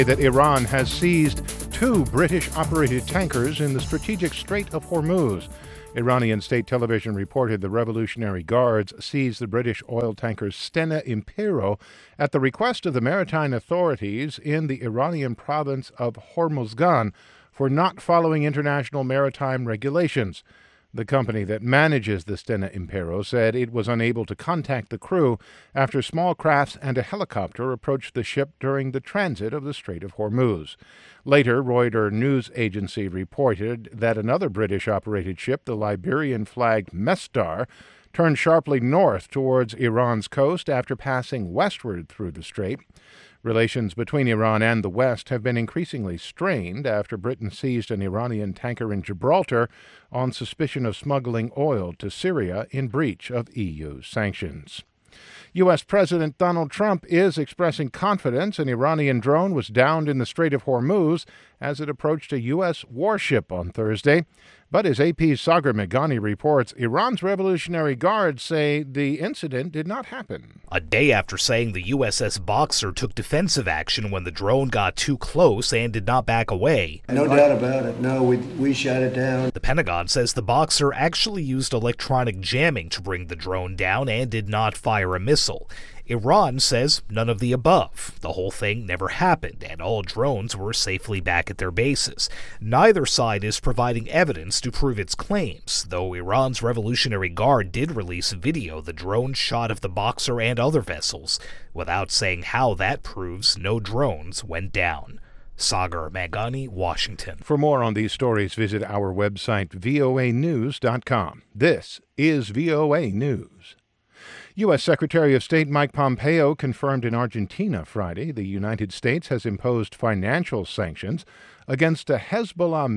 that Iran has seized 2 British-operated tankers in the strategic Strait of Hormuz. Iranian state television reported the Revolutionary Guards seized the British oil tanker Stena Impero at the request of the maritime authorities in the Iranian province of Hormozgan for not following international maritime regulations. The company that manages the Stena Impero said it was unable to contact the crew after small crafts and a helicopter approached the ship during the transit of the Strait of Hormuz. Later, Reuters news agency reported that another British-operated ship, the Liberian-flagged Mestar, turned sharply north towards Iran's coast after passing westward through the strait. Relations between Iran and the West have been increasingly strained after Britain seized an Iranian tanker in Gibraltar on suspicion of smuggling oil to Syria in breach of EU sanctions. U.S. President Donald Trump is expressing confidence an Iranian drone was downed in the Strait of Hormuz as it approached a U.S. warship on Thursday. But as AP's Sagar Meghani reports, Iran's Revolutionary Guards say the incident did not happen. A day after saying the USS Boxer took defensive action when the drone got too close and did not back away. No doubt about it. No, we shot it down. The Pentagon says the Boxer actually used electronic jamming to bring the drone down and did not fire a missile. Iran says none of the above. The whole thing never happened, and all drones were safely back at their bases. Neither side is providing evidence to prove its claims, though Iran's Revolutionary Guard did release video the drone shot of the Boxer and other vessels, without saying how that proves no drones went down. Sagar Meghani, Washington. For more on these stories, visit our website, voanews.com. This is VOA News. U.S. Secretary of State Mike Pompeo confirmed in Argentina Friday the United States has imposed financial sanctions against a Hezbollah